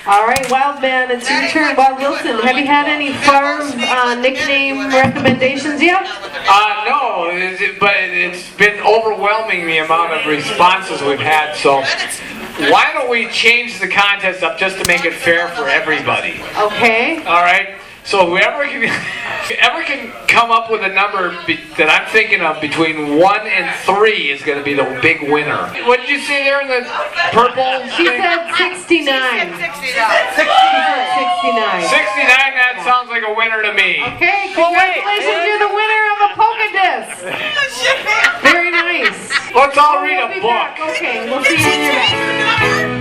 All right, Wild Man, it's your turn. Wild Wilson, have you had any farm nickname recommendations yet? No, but it's been overwhelming the amount of responses we've had, so why don't we change the contest up just to make it fair for everybody? Okay. All right. So whoever can come up with a number that I'm thinking of between 1 and 3 is going to be the big winner. What did you say there in the purple? She said 69. 69. 69, that sounds like a winner to me. Okay, congratulations, you're the winner of a polka disc. Very nice. Let's all read a book. Back. Okay, we'll see you in your back.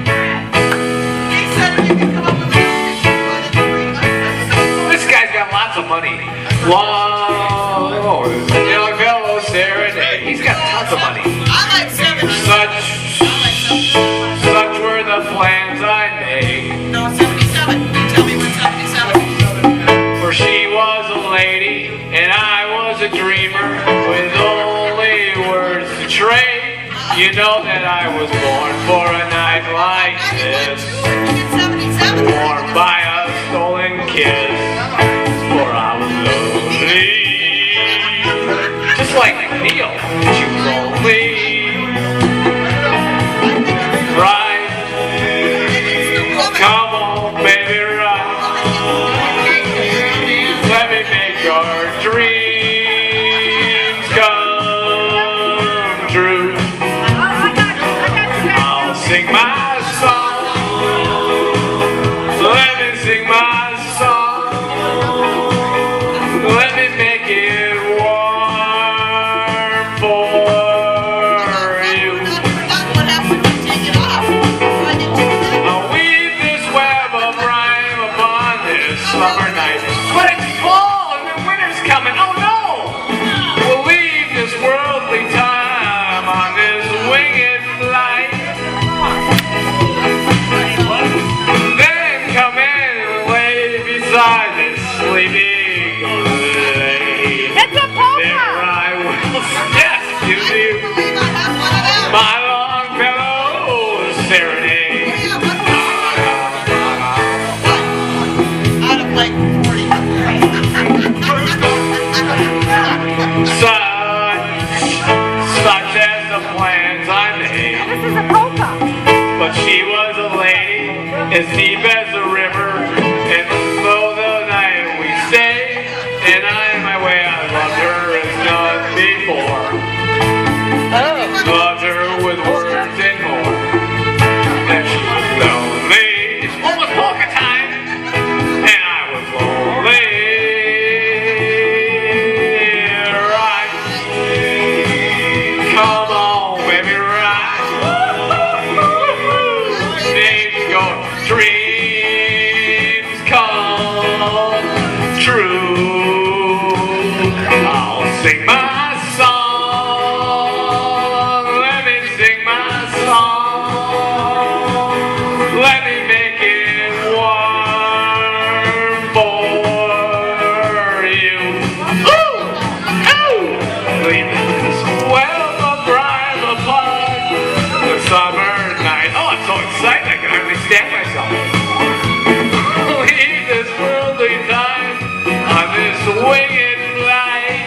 Lots of money. Long, young fellow serenade. He's got tons of money. Such were the plans I made. No, 77. Tell me when 77. For she was a lady and I was a dreamer with only words to trade. You know that I was born for a night like this, warmed by a stolen kiss. For I was lonely, just like Neil, she was lonely. Right, come on, baby, right. Let me make your dreams come true. I'll sing my song. Let me sing my song. Let me make it warm for you. I'll weave this web of rhyme upon this summer night. But it's fall and the winter's coming. Oh no! We'll leave this worldly time on this winged flight. Then come in and lay beside this sleepy. My long fellow serenade. Out of like 40. Such as the plans I made. This is a polka. But she was a lady as deep as the river, and slow the night we stayed. And I, in my way, I loved her as none before. Loved her with words and more. And she was lonely. It's almost polka time. And I was lonely. Right. Come on, baby, right. Dreams go, dreams come true. I'll sing my song. Let me make it warm for you. Ooh! Ooh! Leave this web of rhyme upon the summer night. Oh, I'm so excited I can hardly stand myself. Leave this worldly time on this winged flight.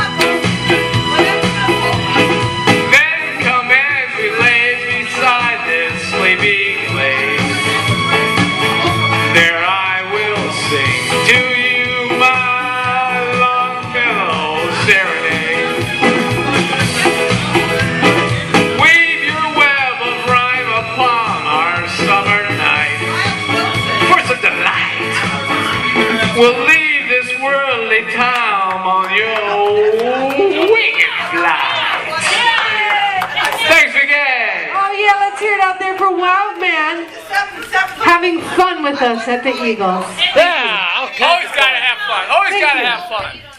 Then come as we lay beside this sleepy place. There I will sing to you my Longfellow serenade. Weave your web of rhyme upon our summer night. For some delight, we'll leave this worldly town on your winged flight. Thanks again. Oh yeah, let's hear it out there for Wild Man. Having fun with us at the Eagles. Yeah, okay. Always gotta have fun. Always gotta have fun.